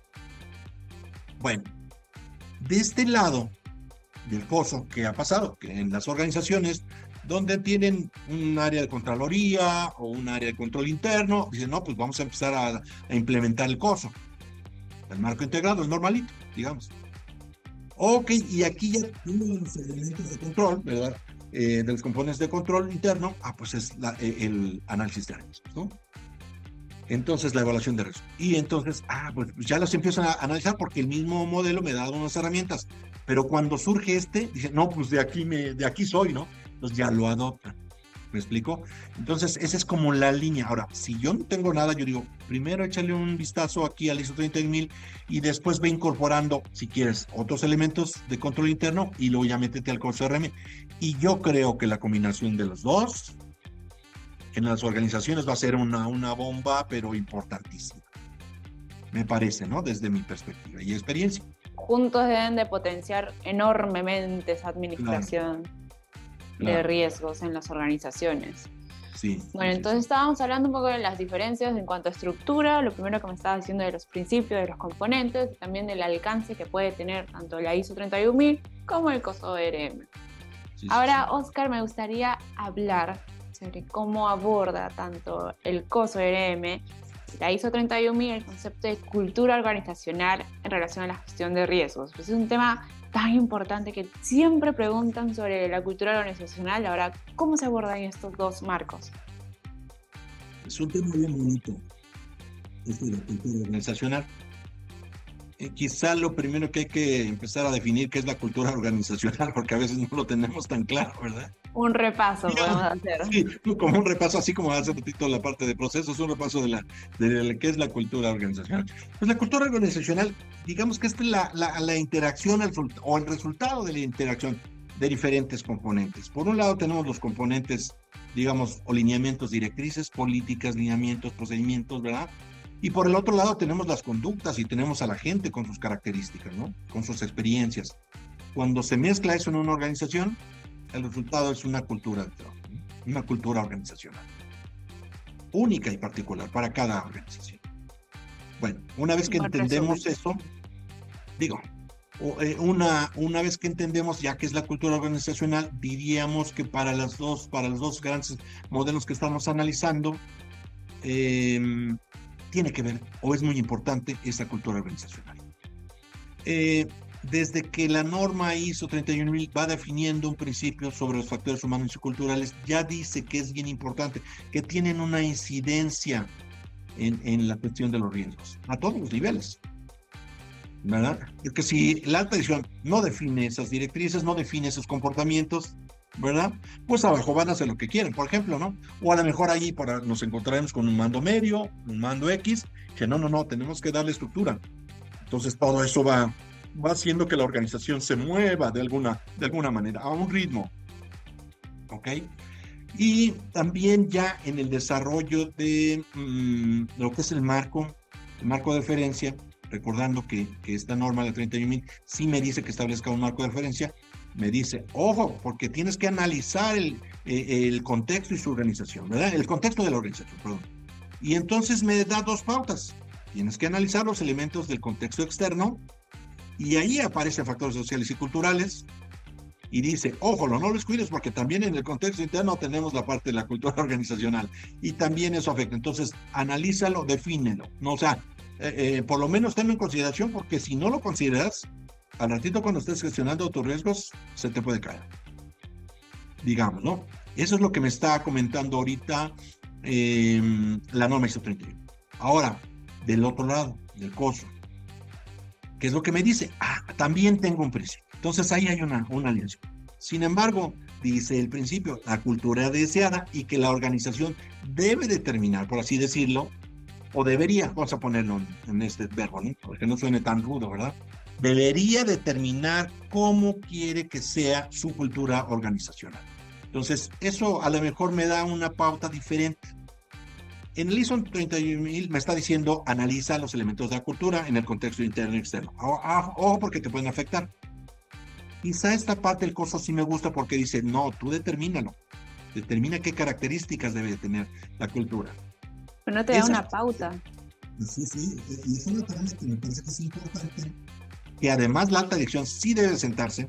Bueno, de este lado del coso, ¿qué ha pasado? Que en las organizaciones donde tienen un área de contraloría o un área de control interno, dicen, no, pues vamos a empezar a, a implementar el coso. El marco integrado, el normalito, digamos. Ok, y aquí ya uno de los elementos de control, ¿verdad? Eh, de los componentes de control interno, ah, pues es la, el análisis de riesgos, ¿no? Entonces, la evaluación de riesgos. Y entonces, ah, pues ya los empiezan a analizar porque el mismo modelo me da unas herramientas. Pero cuando surge este, dicen, no, pues de aquí, me, de aquí soy, ¿no? Entonces ya lo adoptan. ¿Me explico? Entonces, esa es como la línea. Ahora, si yo no tengo nada, yo digo, primero échale un vistazo aquí al ISO treinta y un mil y después ve incorporando, si quieres, otros elementos de control interno y luego ya métete al coso R M. Y yo creo que la combinación de los dos en las organizaciones va a ser una, una bomba, pero importantísima. Me parece, ¿no? Desde mi perspectiva y experiencia. Juntos deben de potenciar enormemente esa administración. Claro. Claro. De riesgos en las organizaciones. Sí. Bueno, sí, entonces sí. estábamos hablando un poco de las diferencias en cuanto a estructura, lo primero que me estabas diciendo de los principios, de los componentes, y también del alcance que puede tener tanto la ISO treinta y un mil como el coso R M. Sí, Ahora, sí, sí. Oscar, me gustaría hablar sobre cómo aborda tanto el coso R M, la ISO treinta y un mil, el concepto de cultura organizacional en relación a la gestión de riesgos. Pues es un tema tan importante que siempre preguntan sobre la cultura organizacional. Ahora, ¿cómo se abordan estos dos marcos? Es un tema bien bonito, este de la cultura organizacional. Eh, quizá lo primero que hay que empezar a definir qué es la cultura organizacional, porque a veces no lo tenemos tan claro, ¿verdad? Un repaso sí, podemos hacer. Sí, como un repaso, así como hace ratito la parte de procesos, un repaso de, la, de, de qué es la cultura organizacional. Pues la cultura organizacional, digamos que es la, la, la interacción el, o el resultado de la interacción de diferentes componentes. Por un lado tenemos los componentes, digamos, o lineamientos directrices, políticas, lineamientos, procedimientos, ¿verdad? Y por el otro lado tenemos las conductas y tenemos a la gente con sus características, ¿no? Con sus experiencias. Cuando se mezcla eso en una organización, el resultado es una cultura de trabajo, ¿no? Una cultura organizacional. Única y particular para cada organización. Bueno, una vez que Buen entendemos resumen. eso, digo, una, una vez que entendemos ya qué es la cultura organizacional, diríamos que para, las dos, para los dos grandes modelos que estamos analizando, eh, tiene que ver, o es muy importante, esa cultura organizacional. Eh, desde que la norma ISO treinta y un mil va definiendo un principio sobre los factores humanos y culturales, ya dice que es bien importante, que tienen una incidencia en, en la cuestión de los riesgos, a todos los niveles, ¿verdad? Porque si la alta dirección no define esas directrices, no define esos comportamientos, ¿verdad? Pues abajo van a hacer lo que quieren, por ejemplo, ¿no? O a lo mejor ahí para, nos encontraremos con un mando medio, un mando X, que no, no, no, tenemos que darle estructura. Entonces todo eso va, va haciendo que la organización se mueva de alguna, de alguna manera, a un ritmo, ¿ok? Y también ya en el desarrollo de mmm, lo que es el marco, el marco de referencia, recordando que, que esta norma de treinta y un mil sí me dice que establezca un marco de referencia, me dice, ojo, porque tienes que analizar el, eh, el contexto y su organización, ¿verdad? El contexto de la organización, perdón. Y entonces me da dos pautas. Tienes que analizar los elementos del contexto externo y ahí aparecen factores sociales y culturales y dice, ojo, no los cuides porque también en el contexto interno tenemos la parte de la cultura organizacional y también eso afecta. Entonces, analízalo, defínelo, ¿no? O sea, eh, eh, por lo menos tenlo en consideración porque si no lo consideras, al ratito cuando estés gestionando tus riesgos, se te puede caer. Digamos, ¿no? Eso es lo que me está comentando ahorita eh, la norma ISO treinta y uno. Ahora, del otro lado, del coso, ¿qué es lo que me dice? Ah, también tengo un principio. Entonces ahí hay una, una alianza. Sin embargo, dice el principio, la cultura deseada y que la organización debe determinar, por así decirlo, o debería, vamos a ponerlo en, en este verbo, ¿no? Para que no suene tan rudo, ¿verdad? Debería determinar cómo quiere que sea su cultura organizacional. Entonces, eso a lo mejor me da una pauta diferente. En el I S O treinta y un mil me está diciendo, analiza los elementos de la cultura en el contexto interno y externo. Ojo, porque te pueden afectar. Quizá esta parte del curso sí me gusta porque dice, no, tú determínalo. Determina qué características debe tener la cultura. Pero no te da Esa, una pauta. Sí, sí, y eso es lo que me parece que es importante. Que además la alta dirección sí debe sentarse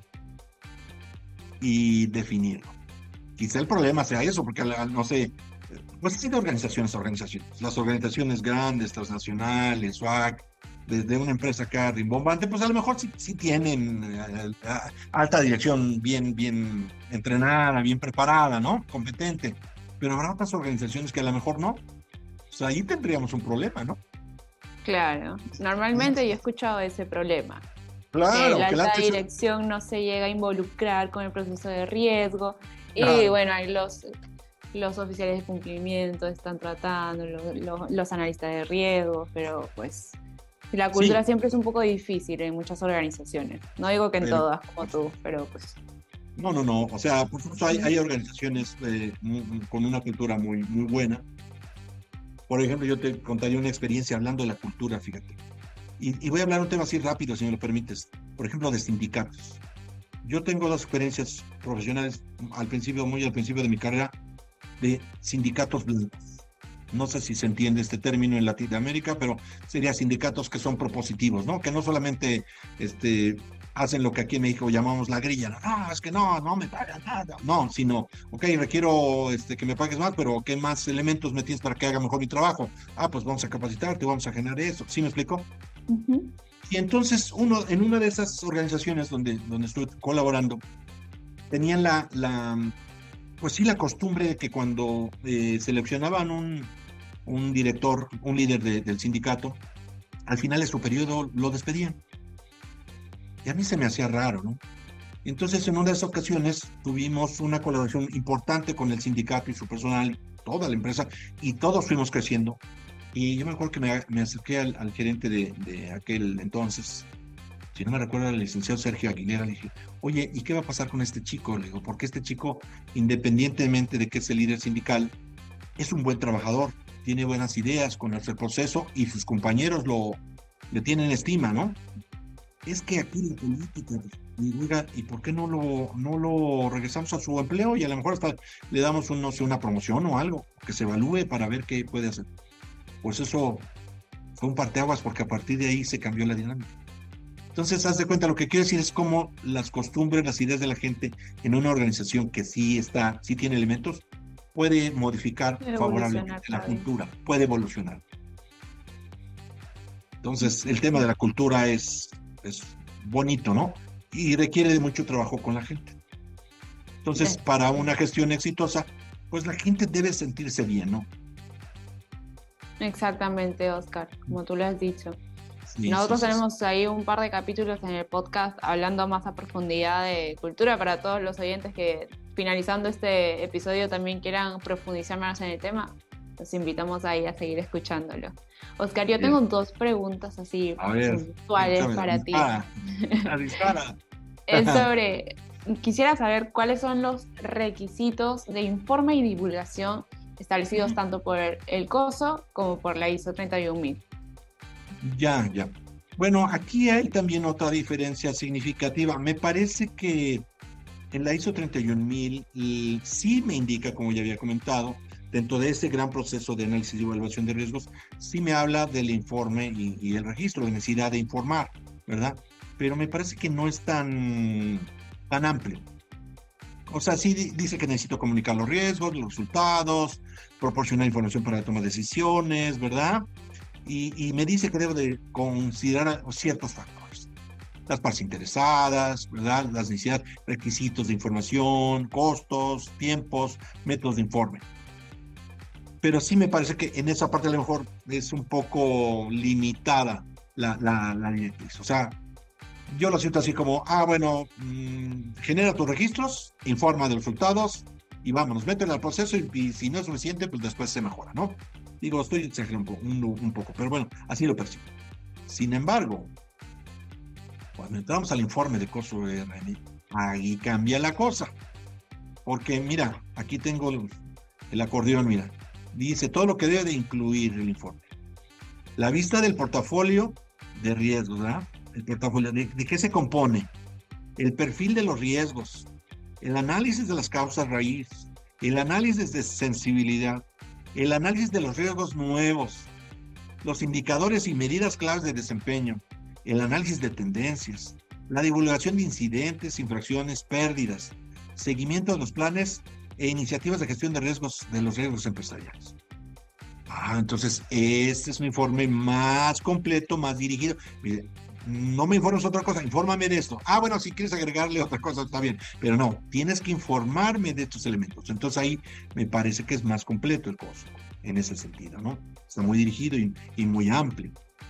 y definirlo. Quizá el problema sea eso, porque no sé, pues sí de organizaciones a organizaciones. Las organizaciones grandes, transnacionales, S W A C, desde una empresa acá rimbombante, pues a lo mejor sí, sí tienen uh, uh, alta dirección bien, bien entrenada, bien preparada, ¿no? Competente. Pero habrá otras organizaciones que a lo mejor no. O sea, ahí tendríamos un problema, ¿no? Claro. Normalmente yo he escuchado ese problema. Claro. Que la que alta la... dirección no se llega a involucrar con el proceso de riesgo. Claro. Y bueno, hay los... los oficiales de cumplimiento están tratando, los, los, los analistas de riesgo, pero pues la cultura sí. siempre es un poco difícil en muchas organizaciones. No digo que en pero, todas como tú, pero pues... No, no, no. O sea, por supuesto hay, hay organizaciones eh, con una cultura muy, muy buena. Por ejemplo, yo te contaría una experiencia hablando de la cultura, fíjate. Y, y voy a hablar un tema así rápido, si me lo permites. Por ejemplo, de sindicatos. Yo tengo dos experiencias profesionales, al principio, muy al principio de mi carrera, de sindicatos blancos. No sé si se entiende este término en Latinoamérica, pero sería sindicatos que son propositivos, ¿no? Que no solamente este, hacen lo que aquí en México llamamos la grilla. No, ah, es que no, no me pagan nada. No, sino, ok, requiero este, que me pagues más, pero ¿qué más elementos me tienes para que haga mejor mi trabajo? Ah, pues vamos a capacitarte, vamos a generar eso. ¿Sí me explico? Uh-huh. Y entonces, uno, en una de esas organizaciones donde, donde estoy colaborando, tenían la... la Pues sí, la costumbre de que cuando eh, seleccionaban un, un director, un líder de, del sindicato, al final de su periodo lo despedían. Y a mí se me hacía raro, ¿no? Entonces, en una de esas ocasiones, tuvimos una colaboración importante con el sindicato y su personal, toda la empresa, y todos fuimos creciendo. Y yo me acuerdo que me, me acerqué al, al gerente de, de aquel entonces, si no me recuerdo, el licenciado Sergio Aguilera, le dije, oye, ¿y qué va a pasar con este chico? Le digo, porque este chico, independientemente de que es el líder sindical, es un buen trabajador, tiene buenas ideas, conoce el proceso y sus compañeros lo, le tienen estima, ¿no? Es que aquí la política, digo, oiga, ¿y por qué no lo, no lo regresamos a su empleo? Y a lo mejor hasta le damos un, no sé, una promoción o algo, que se evalúe para ver qué puede hacer. Pues eso fue un parteaguas porque a partir de ahí se cambió la dinámica. Entonces, haz de cuenta, lo que quiero decir es cómo las costumbres, las ideas de la gente en una organización que sí está, sí tiene elementos, puede modificar puede favorablemente la cultura, puede evolucionar. Entonces, el tema de la cultura es, es bonito, ¿no? Y requiere de mucho trabajo con la gente. Entonces, para una gestión exitosa, pues la gente debe sentirse bien, ¿no? Exactamente, Oscar, como tú lo has dicho. Sí, Nosotros sí, sí, tenemos ahí un par de capítulos en el podcast hablando más a profundidad de cultura para todos los oyentes que finalizando este episodio también quieran profundizar más en el tema. Los invitamos ahí a seguir escuchándolo. Oscar, yo tengo dos preguntas así puntuales para ti. Dispara, dispara. Es sobre, quisiera saber cuáles son los requisitos de informe y divulgación establecidos tanto por el COSO como por la I S O treinta y un mil. Ya, ya. Bueno, aquí hay también otra diferencia significativa. Me parece que en la I S O treinta y un mil sí me indica, como ya había comentado, dentro de ese gran proceso de análisis y evaluación de riesgos, sí me habla del informe y, y el registro, de necesidad de informar, ¿verdad? Pero me parece que no es tan, tan amplio. O sea, sí dice que necesito comunicar los riesgos, los resultados, proporcionar información para la toma de decisiones, ¿verdad? Y, y me dice que debo de considerar ciertos factores. Las partes interesadas, ¿verdad? Las necesidades, requisitos de información, costos, tiempos, métodos de informe. Pero sí me parece que en esa parte a lo mejor es un poco limitada la, la, la directriz. O sea, yo lo siento así como, ah, bueno, mmm, genera tus registros, informa de los resultados y vámonos, métele al proceso y, y si no es suficiente, pues después se mejora, ¿no? Digo, estoy exagerando un poco, un, un poco, pero bueno, así lo percibo. Sin embargo, cuando entramos al informe de costo R N, ahí cambia la cosa. Porque mira, aquí tengo el, el acordeón, mira. Dice todo lo que debe de incluir el informe. La vista del portafolio de riesgos, ¿verdad? El portafolio, ¿de, de qué se compone? El perfil de los riesgos, el análisis de las causas raíz, el análisis de sensibilidad, el análisis de los riesgos nuevos, los indicadores y medidas claves de desempeño, el análisis de tendencias, la divulgación de incidentes, infracciones, pérdidas, seguimiento de los planes e iniciativas de gestión de riesgos de los riesgos empresariales. Ah, entonces este es un informe más completo, más dirigido. Mire, no me informes otra cosa, infórmame de esto. Ah, bueno, si quieres agregarle otra cosa está bien, pero no, tienes que informarme de estos elementos. Entonces ahí me parece que es más completo el costo, en ese sentido, ¿no? Está muy dirigido y, y muy amplio.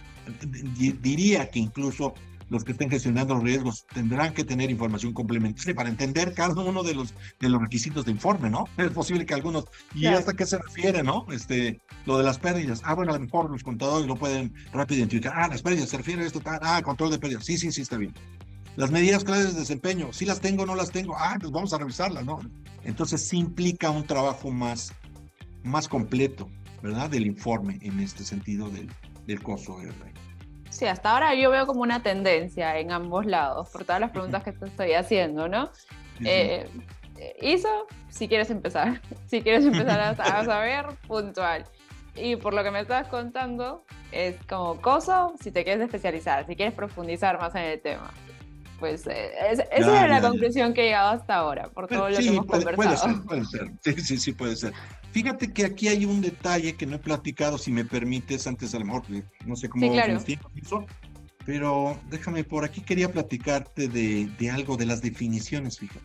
Diría que incluso los que estén gestionando los riesgos tendrán que tener información complementaria para entender cada uno de los, de los requisitos de informe, ¿no? Es posible que algunos, ¿y claro, hasta qué se refiere, no? Este, lo de las pérdidas. Ah, bueno, a lo mejor los contadores lo pueden rápido identificar. Ah, las pérdidas, se refiere a esto, ah, control de pérdidas. Sí, sí, sí, está bien. Las medidas claves de desempeño, sí las tengo, no las tengo. Ah, pues vamos a revisarlas, ¿no? Entonces sí implica un trabajo más, más completo, ¿verdad? Del informe en este sentido del, del costo de R. Sí, hasta ahora yo veo como una tendencia en ambos lados, por todas las preguntas que te estoy haciendo, ¿no? Uh-huh. Eh, I S O, si quieres empezar, si quieres empezar a, a saber, puntual. Y por lo que me estás contando, es como COSO, si te quieres especializar, si quieres profundizar más en el tema. Pues eh, es, esa ya, es la ya, conclusión ya. que he llegado hasta ahora, por todo lo sí, que hemos puede, conversado. Puede ser, puede ser. Sí, sí, sí, puede ser. Fíjate que aquí hay un detalle que no he platicado, si me permites, antes a lo mejor, no sé cómo sí, claro. tiempo, pero déjame, por aquí quería platicarte de, de algo de las definiciones, fíjate.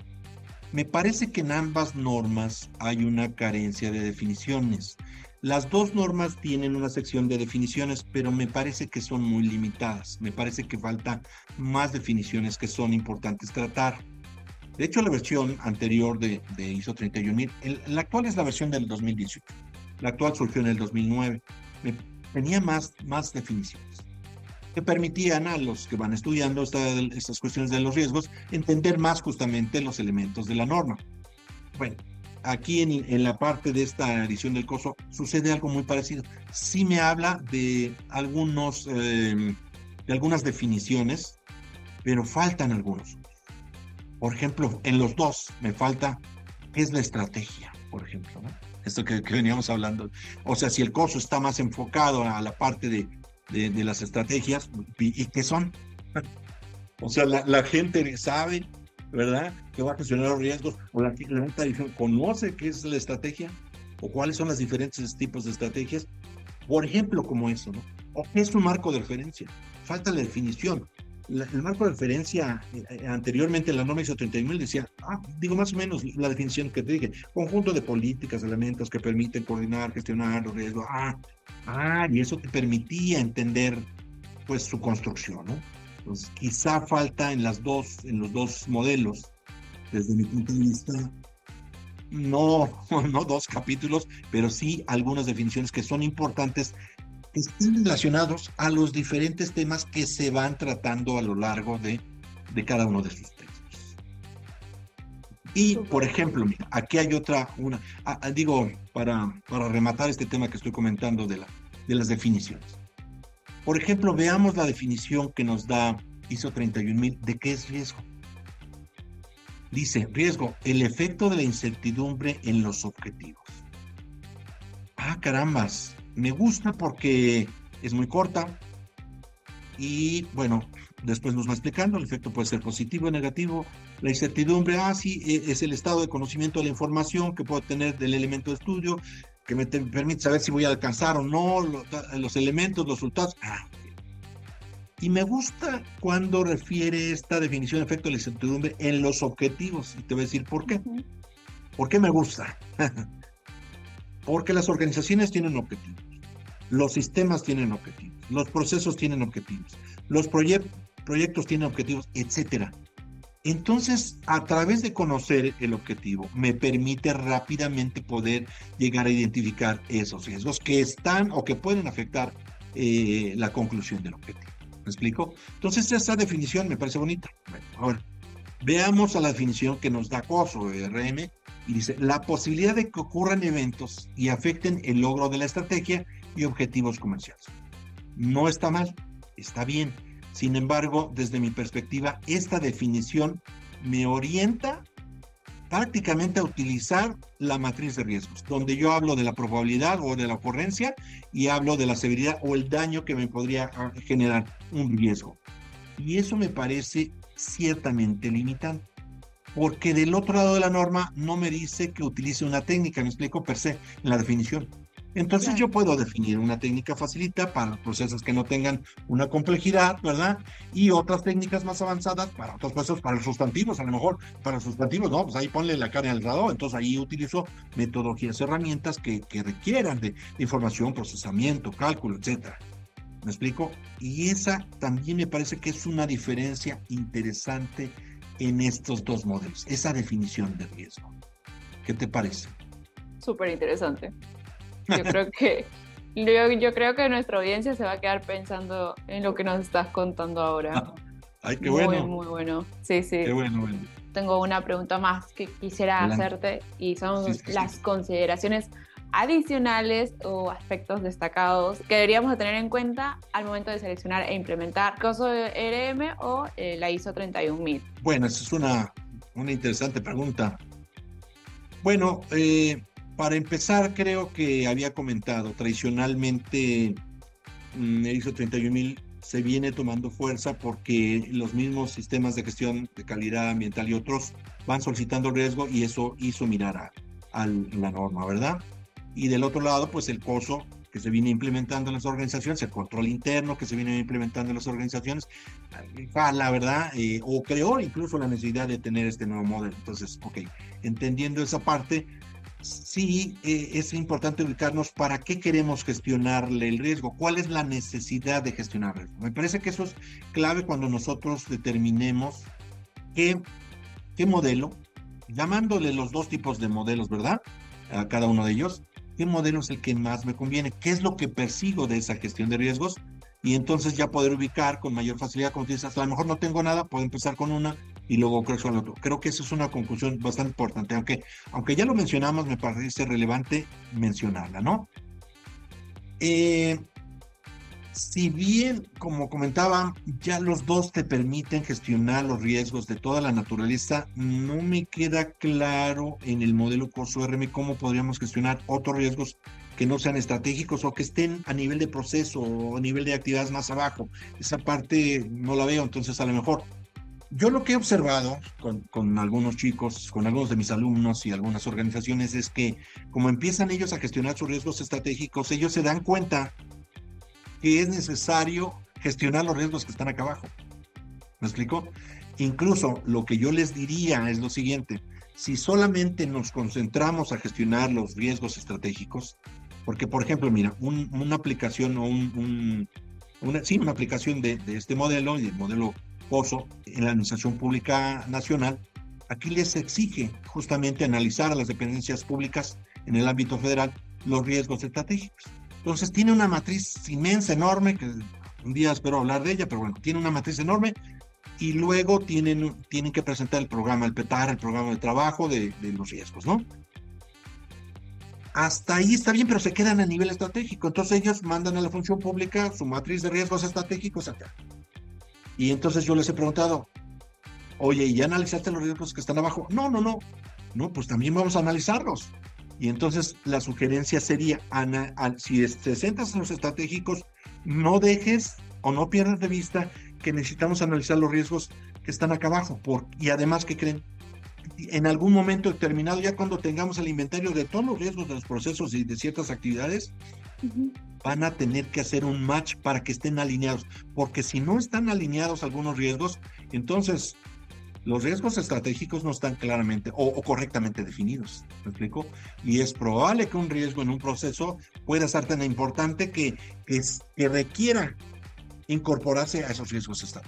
Me parece que en ambas normas hay una carencia de definiciones. Las dos normas tienen una sección de definiciones, pero me parece que son muy limitadas. Me parece que falta más definiciones que son importantes tratar. De hecho, la versión anterior de, de I S O treinta y un mil, el, la actual es la versión del dos mil dieciocho. La actual surgió en el dos mil nueve. Me, tenía más, más definiciones que permitían a los que van estudiando esta, estas cuestiones de los riesgos entender más justamente los elementos de la norma. Bueno, aquí en, en la parte de esta edición del COSO sucede algo muy parecido. Sí me habla de, algunos, eh, de algunas definiciones, pero faltan algunos. Por ejemplo, en los dos me falta qué es la estrategia, por ejemplo, ¿no? Esto que, que veníamos hablando. O sea, si el COSO está más enfocado a la parte de, de, de las estrategias, ¿y, y qué son? O sea, la, la gente sabe, ¿verdad?, que va a gestionar los riesgos, o la, la gente conoce qué es la estrategia, o cuáles son los diferentes tipos de estrategias, por ejemplo, como eso, ¿no? O qué es un marco de referencia. Falta la definición. La, el marco de referencia, eh, anteriormente la norma I S O treinta y un mil decía, ah, digo más o menos la definición que te dije, conjunto de políticas, elementos que permiten coordinar, gestionar los riesgos, ah, ah, y eso te permitía entender, pues, su construcción, ¿no? Entonces, quizá falta en las dos, en los dos modelos, desde mi punto de vista, no, no dos capítulos, pero sí algunas definiciones que son importantes, que están relacionados a los diferentes temas que se van tratando a lo largo de, de cada uno de sus textos. Y, por ejemplo, mira, aquí hay otra, una, ah, digo, para, para rematar este tema que estoy comentando de, la, de las definiciones. Por ejemplo, veamos la definición que nos da I S O treinta y un mil de qué es riesgo. Dice, riesgo, el efecto de la incertidumbre en los objetivos. Ah, carambas, me gusta porque es muy corta y, bueno, después nos va explicando, el efecto puede ser positivo o negativo. La incertidumbre, ah, sí, es el estado de conocimiento de la información que puedo tener del elemento de estudio, que me te, permite saber si voy a alcanzar o no los, los elementos, los resultados. Ah, y me gusta cuando refiere esta definición de efecto de la incertidumbre en los objetivos. Y te voy a decir por qué. Uh-huh. ¿Por qué me gusta? Porque las organizaciones tienen objetivos, los sistemas tienen objetivos, los procesos tienen objetivos, los, proye- proyectos tienen objetivos, etcétera. Entonces, a través de conocer el objetivo, me permite rápidamente poder llegar a identificar esos riesgos que están o que pueden afectar eh, la conclusión del objetivo. ¿Me explico? Entonces, esa definición me parece bonita. Bueno, ahora, veamos a la definición que nos da COSO, R M, y dice, la posibilidad de que ocurran eventos y afecten el logro de la estrategia y objetivos comerciales. No está mal, está bien. Sin embargo, desde mi perspectiva, esta definición me orienta prácticamente a utilizar la matriz de riesgos, donde yo hablo de la probabilidad o de la ocurrencia y hablo de la severidad o el daño que me podría generar un riesgo. Y eso me parece ciertamente limitante, porque del otro lado de la norma no me dice que utilice una técnica, me explico per se, en la definición. Entonces claro, yo puedo definir una técnica facilita para procesos que no tengan una complejidad, ¿verdad? Y otras técnicas más avanzadas para otros procesos, para los sustantivos, a lo mejor para los sustantivos, no, pues ahí ponle la carne al radar. Entonces ahí utilizo metodologías, herramientas que, que requieran de, de información, procesamiento, cálculo, etcétera. ¿Me explico? Y esa también me parece que es una diferencia interesante en estos dos modelos, esa definición de riesgo. ¿Qué te parece? Súper interesante. Yo creo que yo, yo creo que nuestra audiencia se va a quedar pensando en lo que nos estás contando ahora. Ay, qué muy, bueno. Muy bueno. Sí, sí. Qué bueno, bueno. Tengo una pregunta más que quisiera Adelante. hacerte y son sí, sí, las sí. consideraciones adicionales o aspectos destacados que deberíamos de tener en cuenta al momento de seleccionar e implementar COSO R M o eh, la ISO treinta y un mil. Bueno, esa es una, una interesante pregunta. Bueno, eh, para empezar, creo que había comentado, tradicionalmente el ISO treinta y un mil se viene tomando fuerza porque los mismos sistemas de gestión de calidad ambiental y otros van solicitando riesgo y eso hizo mirar a, a la norma, ¿verdad? Y del otro lado, pues el COSO que se viene implementando en las organizaciones, el control interno que se viene implementando en las organizaciones, la verdad, eh, o creó incluso la necesidad de tener este nuevo modelo. Entonces, ok, entendiendo esa parte, sí eh, es importante ubicarnos para qué queremos gestionarle el riesgo, cuál es la necesidad de gestionar el riesgo. Me parece que eso es clave cuando nosotros determinemos qué, qué modelo, llamándole los dos tipos de modelos, ¿verdad? A cada uno de ellos, qué modelo es el que más me conviene, qué es lo que persigo de esa gestión de riesgos, y entonces ya poder ubicar con mayor facilidad, como dices, a lo mejor no tengo nada, puedo empezar con una y luego crezco al otro. Creo que eso es una conclusión bastante importante, aunque, aunque ya lo mencionamos, me parece relevante mencionarla, ¿no? Eh, si bien, como comentaba, ya los dos te permiten gestionar los riesgos de toda la naturaleza, no me queda claro en el modelo COSO R M cómo podríamos gestionar otros riesgos que no sean estratégicos o que estén a nivel de proceso o a nivel de actividades más abajo. Esa parte no la veo, entonces a lo mejor. Yo lo que he observado con, con algunos chicos, con algunos de mis alumnos y algunas organizaciones es que como empiezan ellos a gestionar sus riesgos estratégicos, ellos se dan cuenta que es necesario gestionar los riesgos que están acá abajo. ¿Me explico? Incluso lo que yo les diría es lo siguiente: si solamente nos concentramos a gestionar los riesgos estratégicos, porque por ejemplo, mira, un, una aplicación o un, un una, sí, una aplicación de, de este modelo, y el modelo COSO en la Administración Pública Nacional, aquí les exige justamente analizar a las dependencias públicas en el ámbito federal los riesgos estratégicos. Entonces tiene una matriz inmensa, enorme, que un día espero hablar de ella, pero bueno, tiene una matriz enorme y luego tienen, tienen que presentar el programa, el PETAR, el programa de trabajo de, de los riesgos, ¿no? Hasta ahí está bien, pero se quedan a nivel estratégico. Entonces ellos mandan a la función pública su matriz de riesgos estratégicos acá. Y entonces yo les he preguntado, oye, ¿y ya analizaste los riesgos que están abajo? No, no, no. No, pues también vamos a analizarlos. Y entonces la sugerencia sería, ana, an, si te centras en los estratégicos, no dejes o no pierdas de vista que necesitamos analizar los riesgos que están acá abajo. Por, y además, ¿qué creen? En algún momento determinado, ya cuando tengamos el inventario de todos los riesgos de los procesos y de ciertas actividades, uh-huh. van a tener que hacer un match para que estén alineados. Porque si no están alineados algunos riesgos, entonces los riesgos estratégicos no están claramente o, o correctamente definidos. ¿Me explico? Y es probable que un riesgo en un proceso pueda ser tan importante que, que, es, que requiera incorporarse a esos riesgos estratégicos.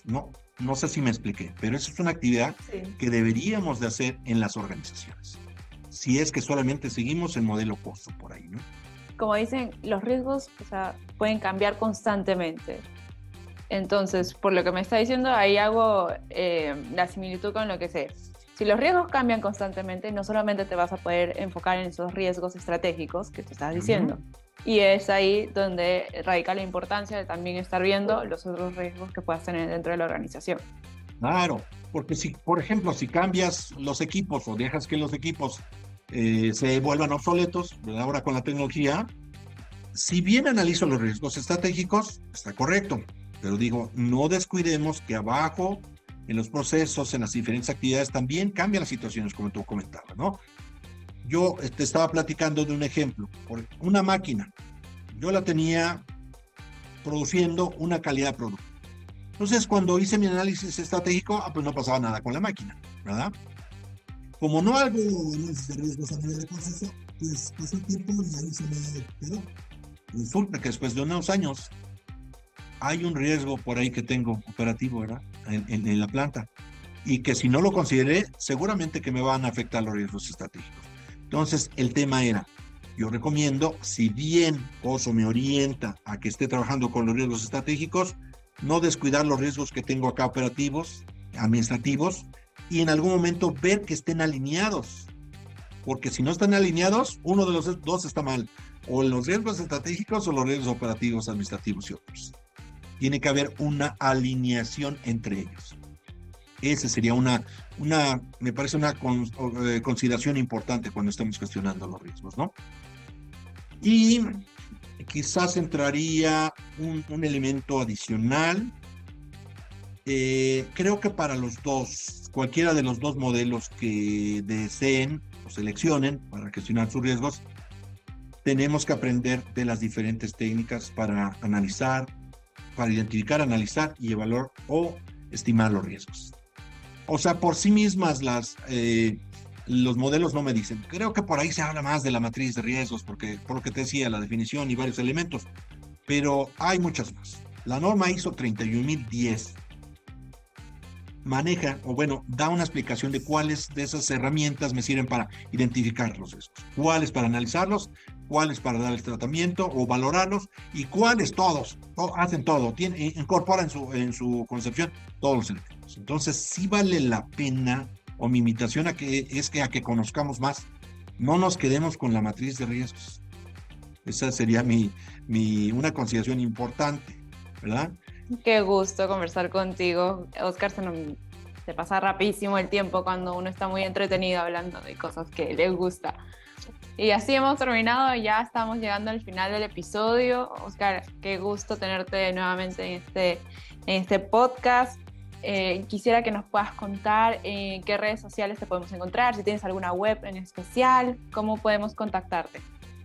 No, no sé si me expliqué, pero eso es una actividad Sí. que deberíamos de hacer en las organizaciones. Si es que solamente seguimos el modelo costo por ahí, ¿no? Como dicen, los riesgos, o sea, pueden cambiar constantemente. Entonces, por lo que me está diciendo, ahí hago eh, la similitud con lo que sé. Si los riesgos cambian constantemente, no solamente te vas a poder enfocar en esos riesgos estratégicos que te estás diciendo. Uh-huh. Y es ahí donde radica la importancia de también estar viendo los otros riesgos que puedas tener dentro de la organización. Claro, porque si, por ejemplo, si cambias los equipos o dejas que los equipos eh, se vuelvan obsoletos, ¿verdad? Ahora con la tecnología, si bien analizo los riesgos estratégicos, está correcto, pero digo, no descuidemos que abajo, en los procesos, en las diferentes actividades, también cambian las situaciones, como tú comentabas, ¿no? Yo te estaba platicando de un ejemplo, por una máquina, yo la tenía produciendo una calidad de producto. Entonces, cuando hice mi análisis estratégico, ah, pues no pasaba nada con la máquina, ¿verdad? Como no hago análisis de riesgos a nivel de proceso, pues pasó el tiempo y ahí se me quedó. Resulta que después de unos años hay un riesgo por ahí que tengo operativo, ¿verdad? En, en, en la planta. Y que si no lo consideré, seguramente que me van a afectar los riesgos estratégicos. Entonces, el tema era, yo recomiendo, si bien Oso me orienta a que esté trabajando con los riesgos estratégicos, no descuidar los riesgos que tengo acá operativos, administrativos, y en algún momento ver que estén alineados. Porque si no están alineados, uno de los dos está mal. O los riesgos estratégicos o los riesgos operativos, administrativos y otros. Tiene que haber una alineación entre ellos. Esa sería una, una, me parece una con, eh, consideración importante cuando estamos gestionando los riesgos, ¿no? Y quizás entraría un, un elemento adicional. Eh, creo que para los dos, cualquiera de los dos modelos que deseen o seleccionen para gestionar sus riesgos, tenemos que aprender de las diferentes técnicas para analizar, para identificar, analizar y evaluar o estimar los riesgos. O sea, por sí mismas las, eh, los modelos no me dicen. Creo que por ahí se habla más de la matriz de riesgos, porque por lo que te decía, la definición y varios elementos, pero hay muchas más. La norma I S O treinta y un mil diez maneja, o bueno, da una explicación de cuáles de esas herramientas me sirven para identificar los riesgos, cuáles para analizarlos, cuáles para dar el tratamiento o valorarlos, y cuáles todos, todo, hacen todo, tiene, incorpora en su, en su concepción todos los elementos. Entonces, sí vale la pena, o mi invitación a que, es que a que conozcamos más, no nos quedemos con la matriz de riesgos. Esa sería mi, mi, una consideración importante, ¿verdad? Qué gusto conversar contigo, Oscar. Se, nos, se pasa rapidísimo el tiempo cuando uno está muy entretenido hablando de cosas que le gusta. Y así hemos terminado, ya estamos llegando al final del episodio. Oscar, qué gusto tenerte nuevamente en este, en este podcast. Eh, quisiera que nos puedas contar en qué redes sociales te podemos encontrar, si tienes alguna web en especial, cómo podemos contactarte.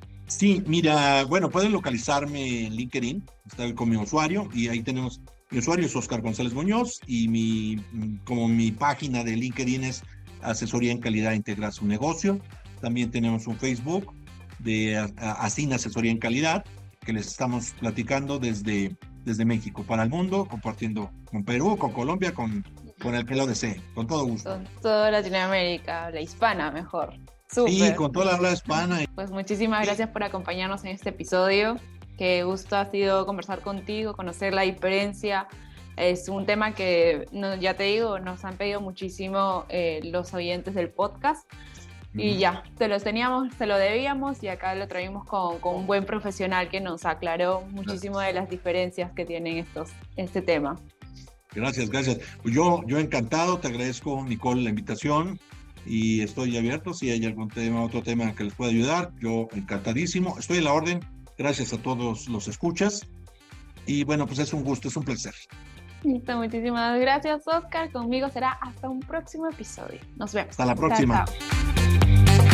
Sí, mira, bueno, pueden localizarme en LinkedIn, está con mi usuario, y ahí tenemos, mi usuario es Oscar González Muñoz, y mi, como mi página de LinkedIn es Asesoría en Calidad Integral Su Negocio. También tenemos un Facebook de Asina Asesoría en Calidad, que les estamos platicando desde, desde México para el mundo, compartiendo con Perú, con Colombia, con, con el que lo desee, con todo gusto. Con toda Latinoamérica, la hispana mejor. Súper. Sí, con toda la habla hispana. Pues muchísimas sí. gracias por acompañarnos en este episodio. Qué gusto ha sido conversar contigo, conocer la diferencia. Es un tema que, no, ya te digo, nos han pedido muchísimo eh, los oyentes del podcast. Y ya, te lo teníamos, te lo debíamos y acá lo traímos con, con un buen profesional que nos aclaró muchísimo de las diferencias que tienen estos, este tema. Gracias, gracias. Yo, yo encantado, te agradezco, Nicole, la invitación y estoy abierto. Si hay algún tema, otro tema que les pueda ayudar, yo encantadísimo. Estoy a la orden. Gracias a todos los escuchas. Y bueno, pues es un gusto, es un placer. Listo, muchísimas gracias, Oscar. Conmigo será hasta un próximo episodio. Nos vemos. Hasta la próxima. Chao, chao.